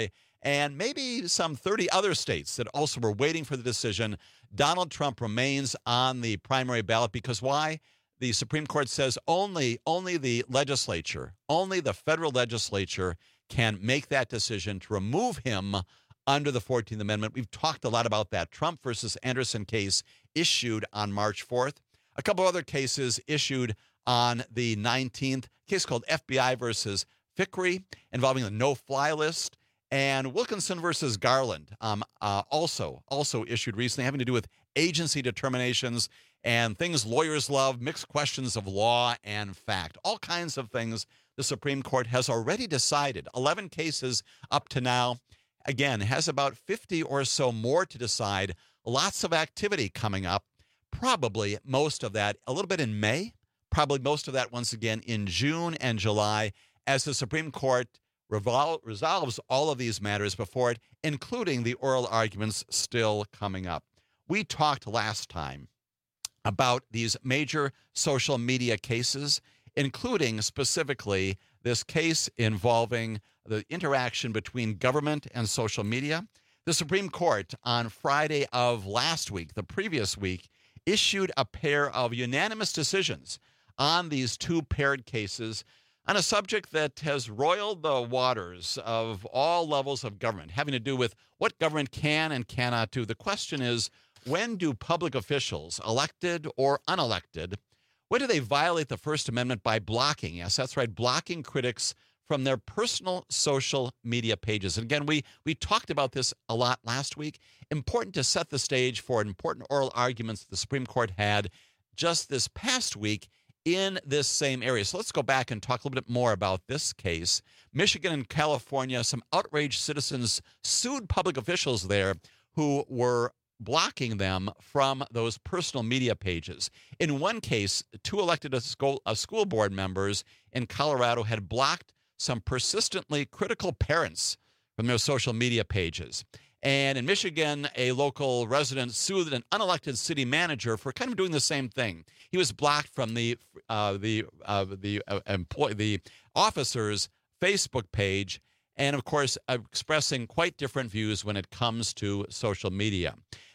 and maybe some thirty other states that also were waiting for the decision. Donald Trump remains on the primary ballot because why? The Supreme Court says only, only the legislature, only the federal legislature can make that decision to remove him under the fourteenth Amendment. We've talked a lot about that. Trump versus Anderson case issued on March fourth. A couple other cases issued on the nineteenth. A case called F B I versus Fickrey involving the no-fly list. And Wilkinson versus Garland um, uh, also, also issued recently, having to do with agency determinations and things lawyers love, mixed questions of law and fact. All kinds of things the Supreme Court has already decided. eleven cases up to now. Again, has about fifty or so more to decide. Lots of activity coming up. Probably most of that a little bit in May. Probably most of that once again in June and July as the Supreme Court revol- resolves all of these matters before it, including the oral arguments still coming up. We talked last time about these major social media cases, including specifically this case involving the interaction between government and social media. The Supreme Court on Friday of last week, the previous week, issued a pair of unanimous decisions on these two paired cases on a subject that has roiled the waters of all levels of government, having to do with what government can and cannot do. The question is, when do public officials, elected or unelected, when do they violate the First Amendment by blocking, yes, that's right, blocking critics from their personal social media pages? And again, we we talked about this a lot last week. Important to set the stage for important oral arguments the Supreme Court had just this past week in this same area. So let's go back and talk a little bit more about this case. Michigan and California, some outraged citizens sued public officials there who were blocking them from those personal media pages. In one case, two elected school, uh, school board members in Colorado had blocked some persistently critical parents from their social media pages. And in Michigan, a local resident sued an unelected city manager for kind of doing the same thing. He was blocked from the uh, the uh, the uh, employee, the officer's Facebook page, and of course, uh, expressing quite different views when it comes to social media.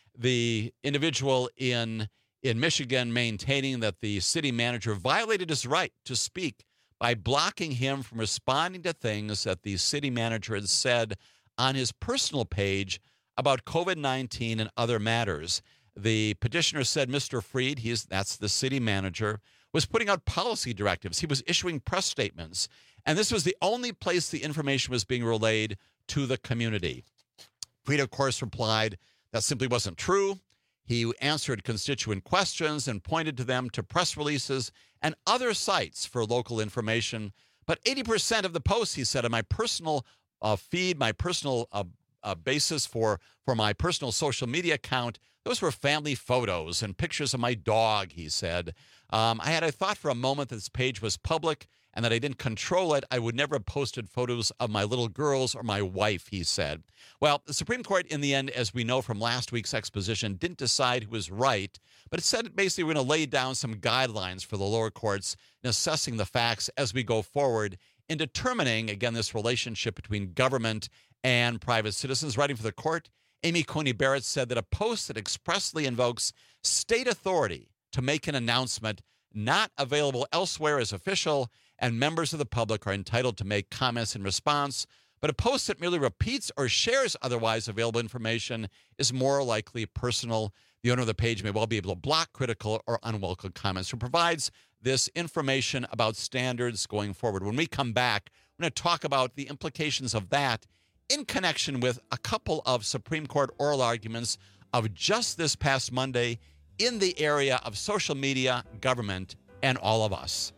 The individual in in Michigan maintaining that the city manager violated his right to speak by blocking him from responding to things that the city manager had said on his personal page about COVID nineteen and other matters. The petitioner said Mister Freed, he's that's the city manager, was putting out policy directives. He was issuing press statements. And this was the only place the information was being relayed to the community. Freed, of course, replied that simply wasn't true. He answered constituent questions and pointed to them to press releases and other sites for local information. But eighty percent of the posts, he said, on my personal uh, feed, my personal uh, uh, basis for, for my personal social media account, those were family photos and pictures of my dog, he said. Um, I had a thought for a moment that this page was public and that I didn't control it. I would never have posted photos of my little girls or my wife, he said. Well, the Supreme Court, in the end, as we know from last week's exposition, didn't decide who was right, but it said basically we're going to lay down some guidelines for the lower courts in assessing the facts as we go forward in determining, again, this relationship between government and private citizens. Writing for the court, Amy Coney Barrett said that a post that expressly invokes state authority to make an announcement not available elsewhere is official, and members of the public are entitled to make comments in response. But a post that merely repeats or shares otherwise available information is more likely personal. The owner of the page may well be able to block critical or unwelcome comments. Who provides this information about standards going forward. When we come back, we're going to talk about the implications of that in connection with a couple of Supreme Court oral arguments of just this past Monday in the area of social media, government, and all of us.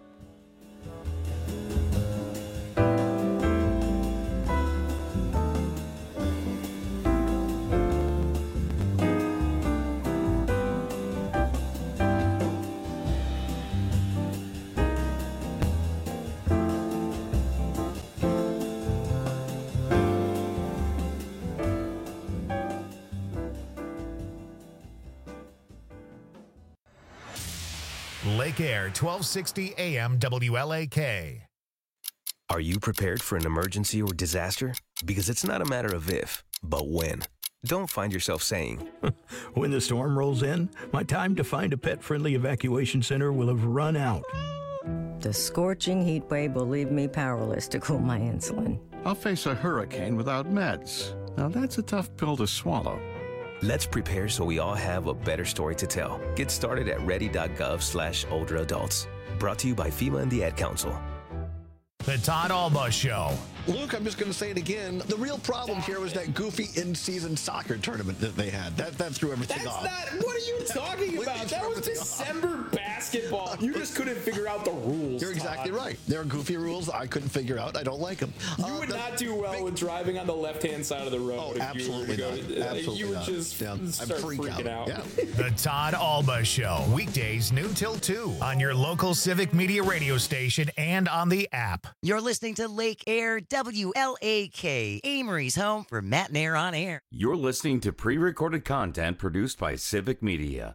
Lake Air, twelve sixty A M W L A K. Are you prepared for an emergency or disaster? Because it's not a matter of if, but when. Don't find yourself saying, when the storm rolls in, my time to find a pet-friendly evacuation center will have run out. The scorching heat wave will leave me powerless to cool my insulin. I'll face a hurricane without meds. Now that's a tough pill to swallow. Let's prepare so we all have a better story to tell. Get started at ready.gov slash older adults. Brought to you by FEMA and the Ad Council. The Todd Alba Show. Luke, I'm just going to say it again. The real problem here was that goofy in-season soccer tournament that they had. That that threw everything That's off. Not, what are you talking about? That was December basketball. You just couldn't figure out the rules. You're exactly Todd. right. There are goofy rules I couldn't figure out. I don't like them. You uh, would the, not do well with driving on the left-hand side of the road. Oh, if absolutely you were not. to go, Absolutely You would not. just Yeah, start freak freaking out. out. Yeah. The Todd Alba Show. Weekdays noon till two on your local Civic Media radio station and on the app. You're listening to Lake Air W L A K, Amory's home for Matt and Air on Air. You're listening to pre-recorded content produced by Civic Media.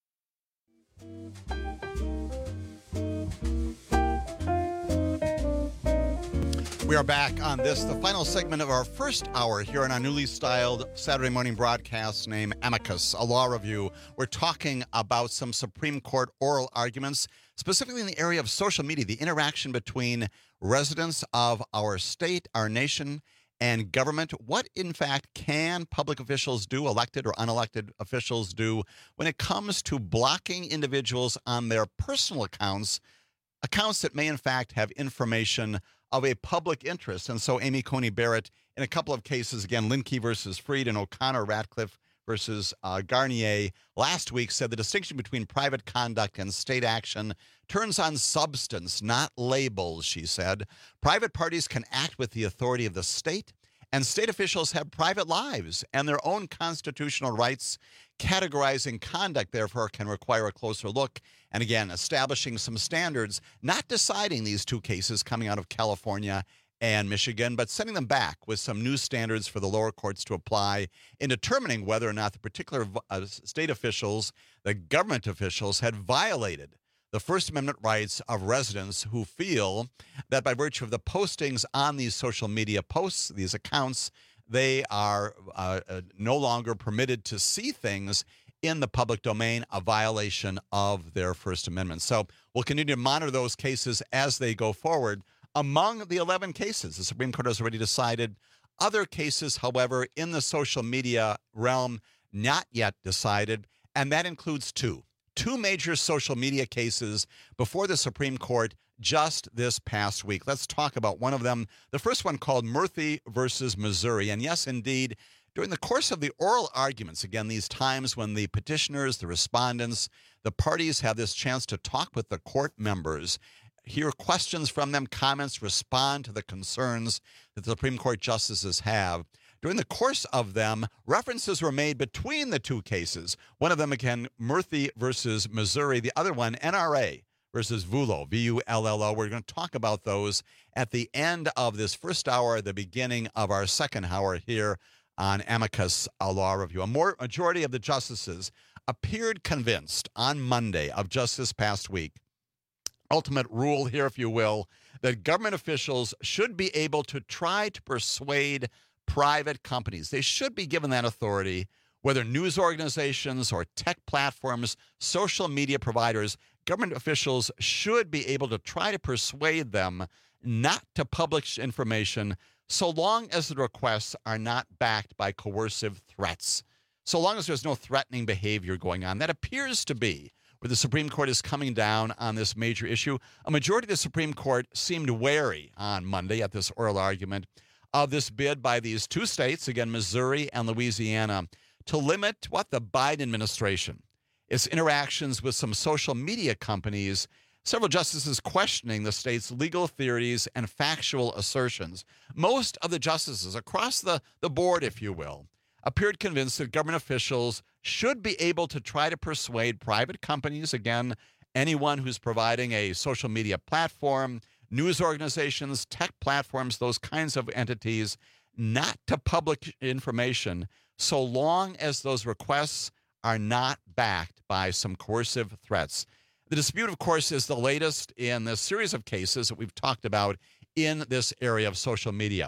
We are back on this, the final segment of our first hour here on our newly styled Saturday morning broadcast named Amicus, a law review. We're talking about some Supreme Court oral arguments, specifically in the area of social media, the interaction between residents of our state, our nation, and government. What, in fact, can public officials do, elected or unelected officials do, when it comes to blocking individuals on their personal accounts, accounts that may, in fact, have information of a public interest? And so Amy Coney Barrett, in a couple of cases, again, Linkey versus Freed and O'Connor Ratcliffe versus uh, Garnier, last week said the distinction between private conduct and state action turns on substance, not labels, she said. Private parties can act with the authority of the state, and state officials have private lives and their own constitutional rights. Categorizing conduct, therefore, can require a closer look. And again, establishing some standards, not deciding these two cases coming out of California and Michigan, but setting them back with some new standards for the lower courts to apply in determining whether or not the particular uh, state officials, the government officials, had violated the First Amendment rights of residents who feel that by virtue of the postings on these social media posts, these accounts, they are uh, uh, no longer permitted to see things in the public domain, a violation of their First Amendment. So we'll continue to monitor those cases as they go forward. Among the eleven cases, the Supreme Court has already decided. Other cases, however, in the social media realm, not yet decided, and that includes two. Two major social media cases before the Supreme Court just this past week. Let's talk about one of them. The first one called Murthy versus Missouri. And yes, indeed, during the course of the oral arguments, again, these times when the petitioners, the respondents, the parties have this chance to talk with the court members, hear questions from them, comments, respond to the concerns that the Supreme Court justices have. During the course of them, references were made between the two cases. One of them, again, Murthy versus Missouri. The other one, N R A versus Vullo, V U L L O. We're going to talk about those at the end of this first hour, the beginning of our second hour here on Amicus, a law review. A more majority of the justices appeared convinced on Monday of just this past week, ultimate rule here, if you will, that government officials should be able to try to persuade private companies. They should be given that authority, whether news organizations or tech platforms, social media providers. Government officials should be able to try to persuade them not to publish information so long as the requests are not backed by coercive threats, so long as there's no threatening behavior going on. That appears to be where the Supreme Court is coming down on this major issue. A majority of the Supreme Court seemed wary on Monday at this oral argument of this bid by these two states, again, Missouri and Louisiana, to limit what the Biden administration, its interactions with some social media companies, several justices questioning the state's legal theories and factual assertions. Most of the justices across the, the board, if you will, appeared convinced that government officials should be able to try to persuade private companies, again, anyone who's providing a social media platform, news organizations, tech platforms, those kinds of entities, not to publish information so long as those requests are not backed by some coercive threats. The dispute, of course, is the latest in the series of cases that we've talked about in this area of social media.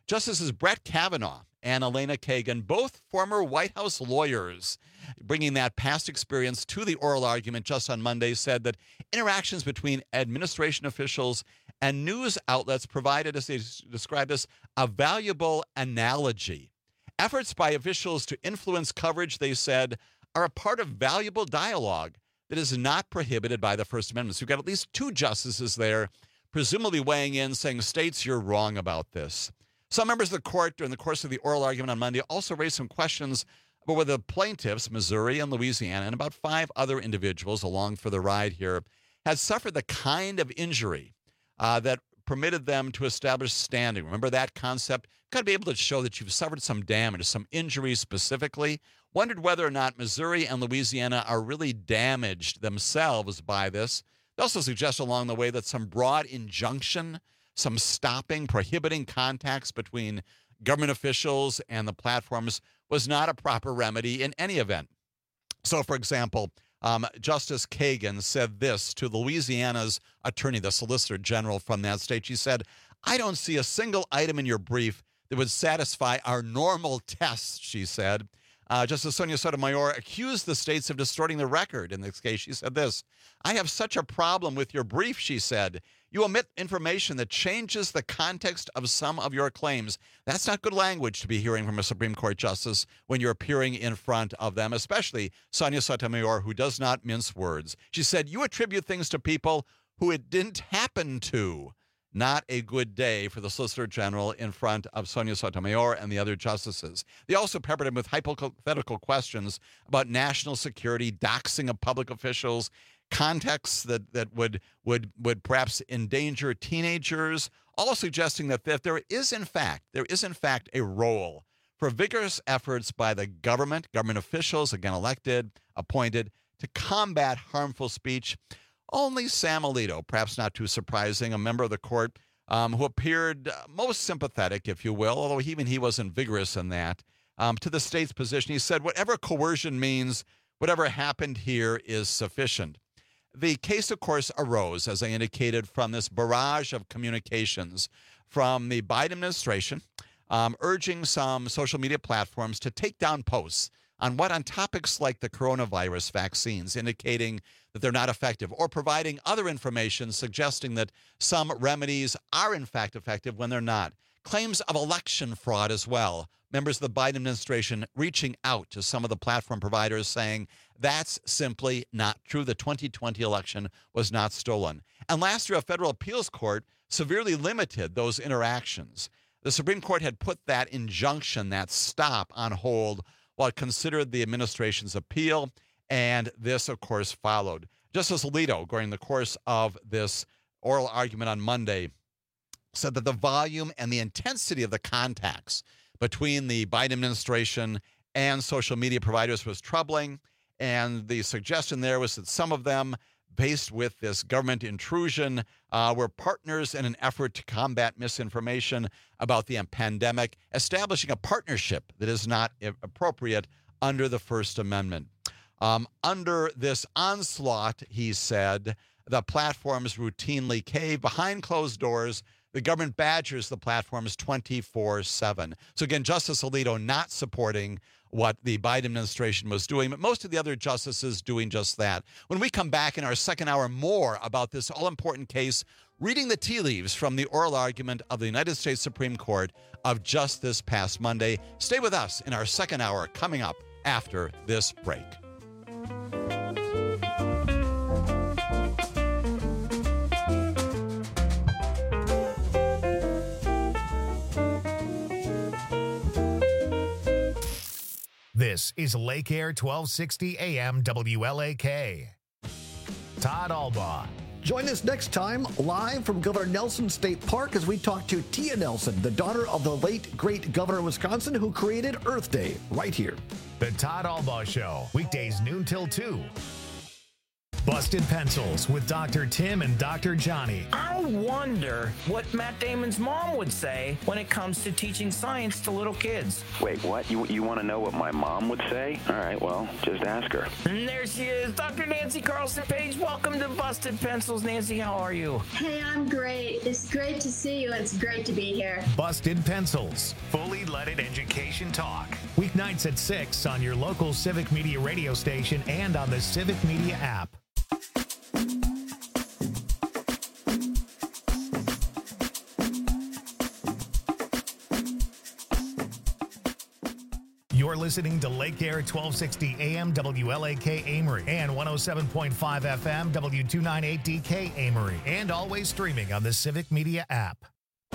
Justices Brett Kavanaugh and Elena Kagan, both former White House lawyers, bringing that past experience to the oral argument just on Monday, said that interactions between administration officials and news outlets provided, as they described this, a valuable analogy. Efforts by officials to influence coverage, they said, are a part of valuable dialogue that is not prohibited by the First Amendment. So you've got at least two justices there, presumably weighing in, saying, states, you're wrong about this. Some members of the court during the course of the oral argument on Monday also raised some questions about whether the plaintiffs, Missouri and Louisiana, and about five other individuals along for the ride here, had suffered the kind of injury uh, that permitted them to establish standing. Remember that concept? You've got to be able to show that you've suffered some damage, some injury specifically. Wondered whether or not Missouri and Louisiana are really damaged themselves by this. They also suggest along the way that some broad injunction, some stopping, prohibiting contacts between government officials and the platforms was not a proper remedy in any event. So, for example, um, Justice Kagan said this to Louisiana's attorney, the Solicitor General from that state. She said, I don't see a single item in your brief that would satisfy our normal tests, she said. Uh, Justice Sonia Sotomayor accused the states of distorting the record in this case. She said this, I have such a problem with your brief, she said. You omit information that changes the context of some of your claims. That's not good language to be hearing from a Supreme Court justice when you're appearing in front of them, especially Sonia Sotomayor, who does not mince words. She said, you attribute things to people who it didn't happen to. Not a good day for the Solicitor General in front of Sonia Sotomayor and the other justices. They also peppered him with hypothetical questions about national security, doxing of public officials, contexts that, that would, would, would perhaps endanger teenagers, all suggesting that, that there is, in fact, there is, in fact, a role for vigorous efforts by the government, government officials, again elected, appointed, to combat harmful speech. Only Sam Alito, perhaps not too surprising, a member of the court um, who appeared most sympathetic, if you will, although even he wasn't vigorous in that, um, to the state's position. He said, whatever coercion means, whatever happened here is sufficient. The case, of course, arose, as I indicated, from this barrage of communications from the Biden administration, um, urging some social media platforms to take down posts on what on topics like the coronavirus vaccines, indicating that they're not effective, or providing other information suggesting that some remedies are in fact effective when they're not. Claims of election fraud as well. Members of the Biden administration reaching out to some of the platform providers saying that's simply not true. The twenty twenty election was not stolen. And last year, a federal appeals court severely limited those interactions. The Supreme Court had put that injunction, that stop, on hold while it considered the administration's appeal, and this, of course, followed. Justice Alito, during the course of this oral argument on Monday, said that the volume and the intensity of the contacts between the Biden administration and social media providers was troubling, and the suggestion there was that some of them, faced with this government intrusion, uh, were partners in an effort to combat misinformation about the pandemic, establishing a partnership that is not appropriate under the First Amendment. Um, under this onslaught, he said, the platforms routinely cave behind closed doors. The government badgers the platforms twenty-four seven. So again, Justice Alito not supporting what the Biden administration was doing, but most of the other justices doing just that. When we come back in our second hour, more about this all-important case, reading the tea leaves from the oral argument of the United States Supreme Court of just this past Monday. Stay with us in our second hour coming up after this break. This is Lake Air twelve sixty A M W L A K. Todd Albaugh. Join us next time live from Governor Nelson State Park as we talk to Tia Nelson, the daughter of the late, great governor of Wisconsin who created Earth Day, right here. The Todd Albaugh Show, weekdays noon till two. Busted Pencils with Doctor Tim and Doctor Johnny. I wonder what Matt Damon's mom would say when it comes to teaching science to little kids. Wait, what? You you want to know what my mom would say? All right, well, just ask her. And there she is, Doctor Nancy Carlson Page. Welcome to Busted Pencils. Nancy, how are you? Hey, I'm great. It's great to see you, and it's great to be here. Busted Pencils, fully leaded education talk. Weeknights at six on your local Civic Media radio station and on the Civic Media app. You're listening to Lake Air twelve sixty A M W L A K Amory and one oh seven point five F M W two ninety-eight D K Amory, and always streaming on the Civic Media app.